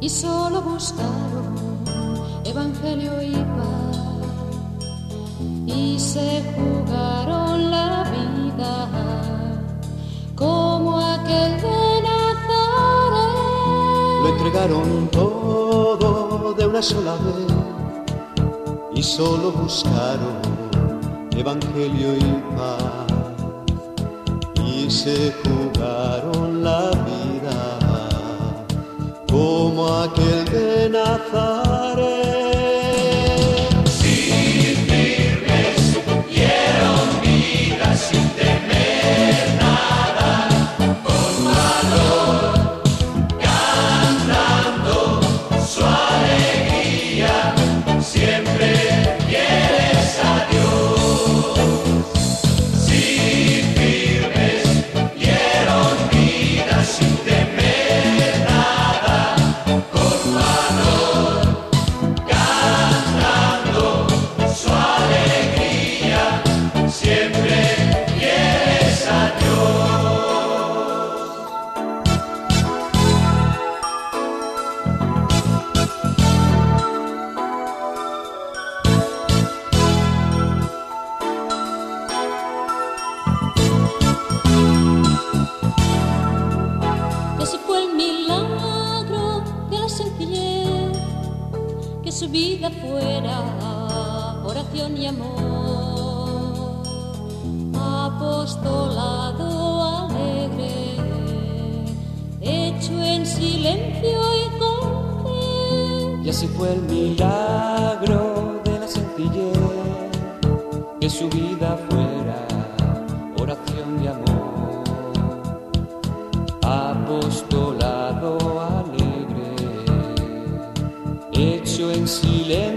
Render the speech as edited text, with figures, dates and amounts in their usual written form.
solo buscaron evangelio y paz y se jugaron la vida como aquel de Nazaret. Lo entregaron todo de una sola vez y solo buscaron evangelio y paz y se jugaron la vida como aquel de Nazaret. Sin firmes dieron vida sin temer nada, con valor, cantando su alegría, siempre fieles a Dios. Sin firmes dieron vida sin temer nada, con valor, cantando su alegría, siempre fieles a Dios. Que si fue el milagro de la sencillez, que su vida fuera oración y amor, apostolado alegre, hecho en silencio y con fe. Y así fue el milagro de la sencillez, que su vida fuera oración y amor, apostolado alegre, hecho en silencio